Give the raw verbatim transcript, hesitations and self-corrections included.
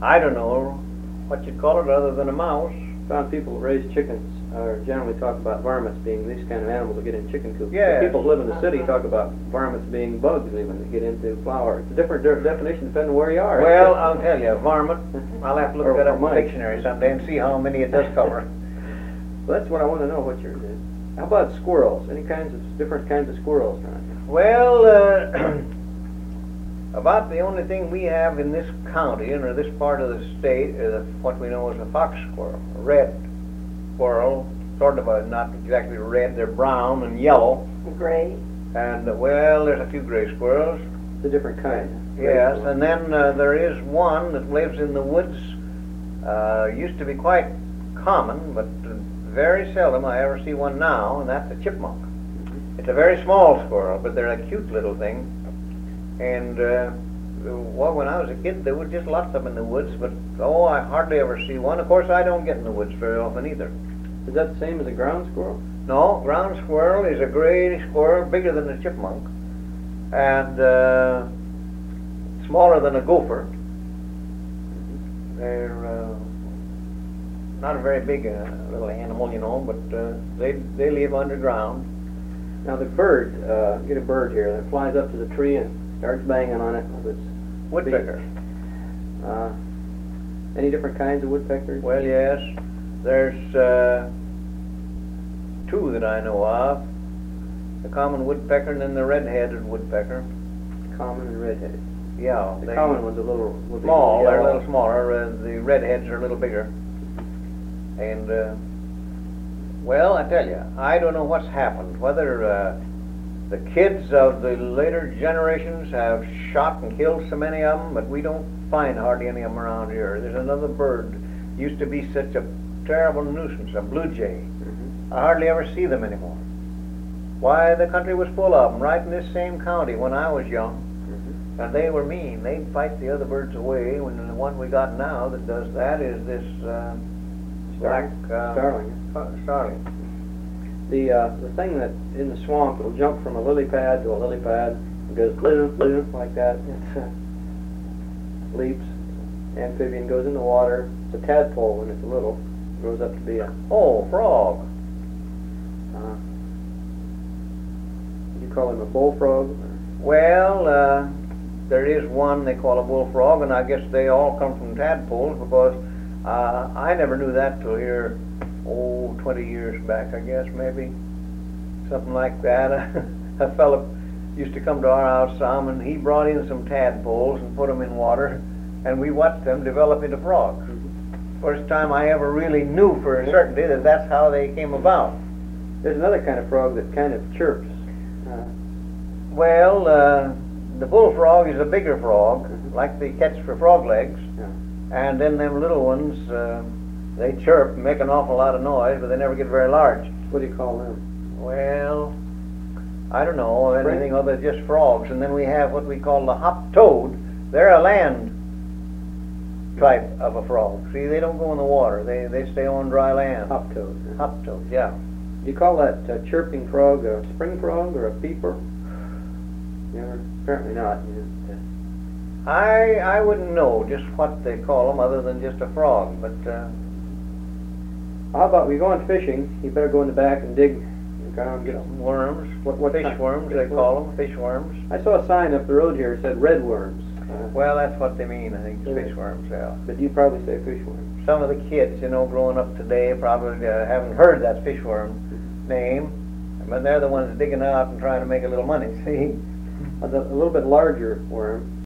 I don't know what you'd call it other than a mouse. Found people who raise chickens or generally talk about varmints being these kind of animals that get in chicken coops. Yes. The people who live in the city talk about varmints being bugs even that get into flour. It's a different de- definition depending on where you are. Well, I'll tell you, varmint, I'll have to look Or- that or up in the mice. dictionary someday and see how many it does cover. Well, that's what I want to know, what yours is. How about squirrels? Any kinds of, different kinds of squirrels around here? Well, uh, about the only thing we have in this county, or this part of the state, is what we know as a fox squirrel, a red squirrel, sort of a, not exactly red, they're brown and yellow. Gray. And, uh, well, there's a few gray squirrels. It's a different kind. Yes, and then uh, there is one that lives in the woods. Uh, used to be quite common, but uh, very seldom I ever see one now, and that's a chipmunk. It's a very small squirrel, but they're a cute little thing. And uh, well, when I was a kid, there were just lots of them in the woods, but oh, I hardly ever see one. Of course, I don't get in the woods very often either. Is that the same as a ground squirrel? No, ground squirrel is a gray squirrel, bigger than a chipmunk, and uh, smaller than a gopher. They're uh, not a very big uh, little animal, you know, but uh, they they live underground. Now the bird, uh, get a bird here that flies up to the tree and starts banging on it with its Woodpecker. beak. Uh, any different kinds of woodpeckers? Well, yes, there's uh, two that I know of: the common woodpecker and then the red-headed woodpecker. Common and red-headed. Yeah, The they, common one's a little, little small. They're a yellow. little smaller. Uh, the redheads are a little bigger. And uh, well, I tell you, I don't know what's happened. Whether uh, the kids of the later generations have shot and killed so many of them, but we don't find hardly any of them around here. There's another bird. Used to be such a terrible nuisance, a blue jay. Mm-hmm. I hardly ever see them anymore. Why, the country was full of them, right in this same county when I was young. Mm-hmm. And they were mean. They'd fight the other birds away. When the one we got now that does that is this uh, black uh, Starling. uh, starling. The uh, the thing that in the swamp will jump from a lily pad to a lily pad and goes blue, blue, like that. It uh, leaps. Amphibian goes in the water. It's a tadpole when it's little. Grows up to be a. Oh, frog. Uh, you call him a bullfrog? Or? Well, uh, there is one they call a bullfrog, and I guess they all come from tadpoles because uh, I never knew that till here, oh, twenty years back, I guess, maybe. Something like that. A fellow used to come to our house some, and he brought in some tadpoles and put them in water, and we watched them develop into frogs. First time I ever really knew for a certainty that that's how they came about. There's another kind of frog that kind of chirps. Uh, Well, uh, the bullfrog is a bigger frog, Mhm. like they catch for frog legs, yeah. and then them little ones, uh, they chirp and make an awful lot of noise, but they never get very large. What do you call them? Well, I don't know, Spring? anything other than just frogs. And then we have what we call the hop toad. They're a land type of a frog. See, they don't go in the water. They they stay on dry land. Hop toad. huh? Hop toad, yeah. Do you call that uh, chirping frog a spring frog or a peeper? Never, apparently not. You just, uh, I I wouldn't know just what they call them other than just a frog, but uh, how about we going fishing? You better go in the back and dig around and get some. worms, What, what fish kind? worms Fish they call them, fish worms. I saw a sign up the road here that said red worms. Uh, Well, that's what they mean, I think, Yeah. fish worms, yeah. but you probably say fish worms. Some of the kids, you know, growing up today probably uh, haven't heard that fish worm name, but they're the ones digging out and trying to make a little money, see? A, a little bit larger worm